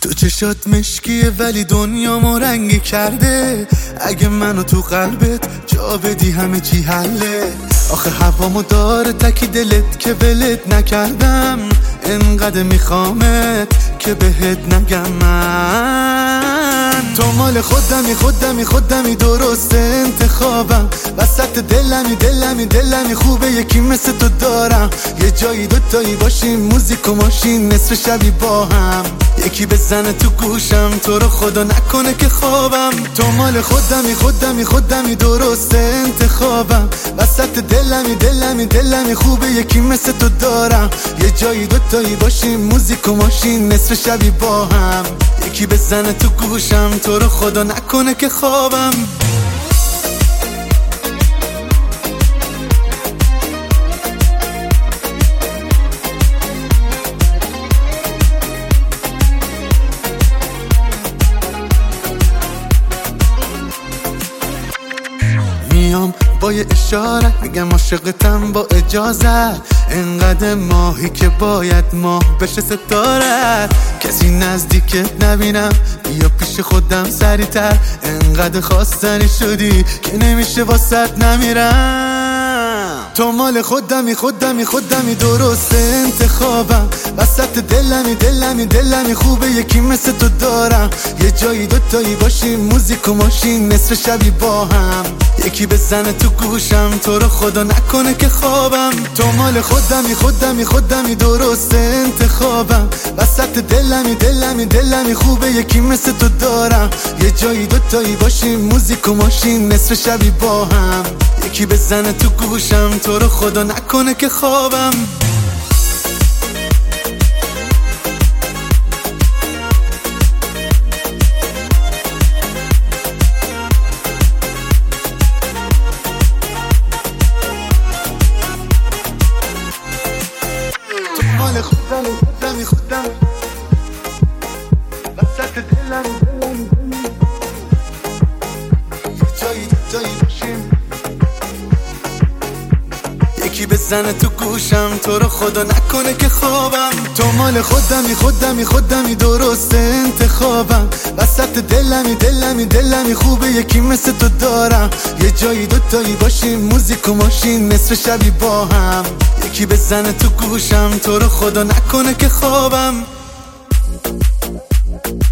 تو چشات مشکیه ولی دنیامو رنگی کرده. اگه منو تو قلبت جا بدی همه چی حله. آخه هوامو داره تکی دلت که ولت نکردم. انقدر میخوامت که بهت نگم من. تو مال خودمی درسته انتخابم. وسط دلمی خوبه یکی مثل تو دارم. یه جایی دوتایی باشیم موزیک و ماشین نصف شبی با هم. یکی بزنه تو گوشم تو رو خدا نکنه که خوابم. تو مال خودمی درسته انتخابم. وسط دلمی خوبه یکی مثل تو دارم. یه جایی دوتایی باشیم موزیک و ماشین نصف شبی با هم. یکی بزنه تو گوشم تو رو خدا نکنه که خوابم. میام با یه اشاره میگم عاشقتم با اجازت. انقدر ماهی که باید ماه بشه ستارت. کسی نزدیکت نبینم بیا پیش خودم سریعتر. انقدر خواستنی شدی که نمیشه واسط نمیرم. تو مال خودمی درسته انتخابم. وسط دلمی خوبه یکی مثل تو دارم. یه جایی دوتایی باشیم موزیک و ماشین نصف شبی با هم. یکی بزنه تو گوشم تو رو خدا نکنه که خوابم. تو مال خودمی درسته انتخابم. وسط دلمی خوبه یکی مثل تو دارم. یه جایی دوتایی باشیم موزیک و ماشین نصف شبی با هم. یکی بزنه تو گوشم تو رو خدا نکنه که خوابم. مال خودمی وسط دلمی جایی باشیم. یکی بزنه تو گوشم تو رو خدا نکنه که خوابم. تو مال خودمی درسته انتخابم. وسط دلمی خوبه یکی مثل تو دارم. یه جایی دوتایی باشیم موزیک و ماشین نصف شبی با هم. یکی بزنه تو گوشم تو رو خدا نکنه که خوابم.